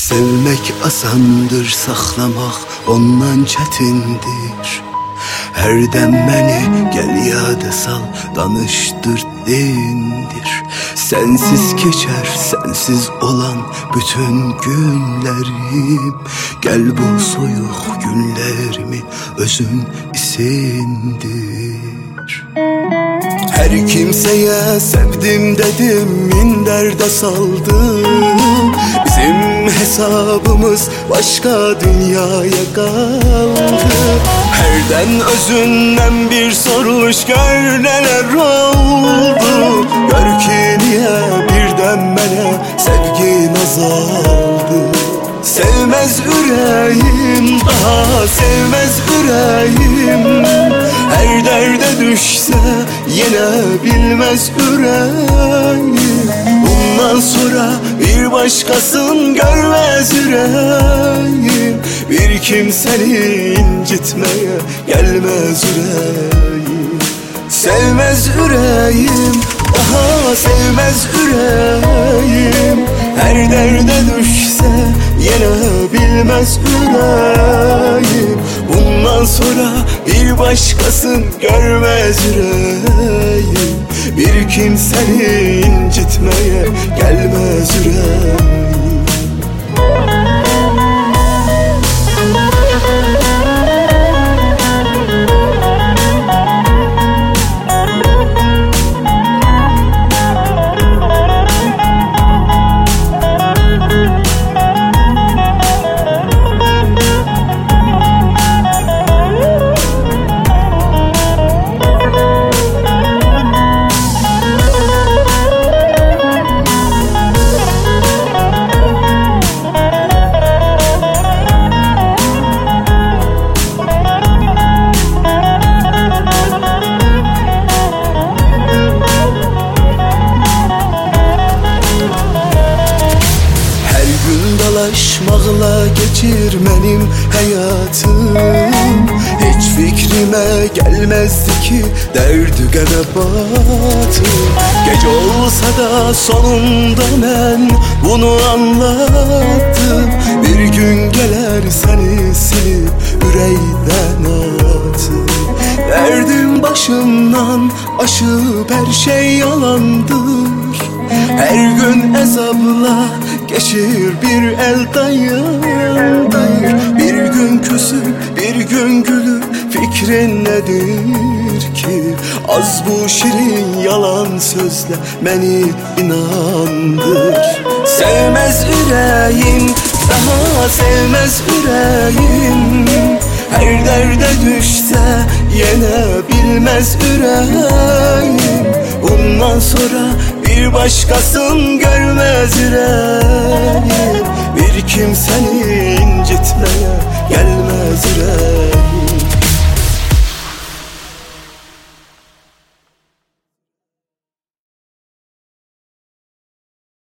Sevmek asandır, saxlamaq ondan çətindir. Hər dem məni gəl yada sal, danışdır dindir. Sensiz keçər, sensiz olan bütün günlərim. Gəl bu soyuq günlərimi özün isindir. Her kimseye sevdim dedim, minderde saldım. Bizim hesabımız başka dünyaya kaldı. Herden özünden bir soruluş, gör neler oldu. Gör ki niye birden mənə sevgin azaldı. Sevmez yüreğim, daha sevmez yüreğim. Her derde düşse yine bilmez yüreğim. Bundan sonra bir başkasın görmez yüreğim. Bir kimseni incitmeye gelmez yüreğim. Sevmez yüreğim, daha sevmez yüreğim. Her derde düşse yine bilmez yüreğim. Bundan sonra bir başkasın görmez yüreğim. Bir kimseni incitmeye gelmez yüreğim. Dalaşmaqla geçir mənim həyatım. Heç fikrime gelmezdi ki derdi qənə batım. Gece olsa da sonunda mən bunu anlattım. Bir gün gelir seni silip ürəkdən atım. Derdim başımdan aşıp her şey yalandır. Her gün ezabla geçir bir el dayandır. Bir gün küsüp bir gün gülüp fikrin nedir ki? Az bu şirin yalan sözle beni inandır. Sevmez yüreğim, daha sevmez yüreğim. Her derde düşse yine bilmez yüreğim. Bundan sonra bir başkasın görmez yüreğim. Bir kimseni incitmeye gelmez yüreğim.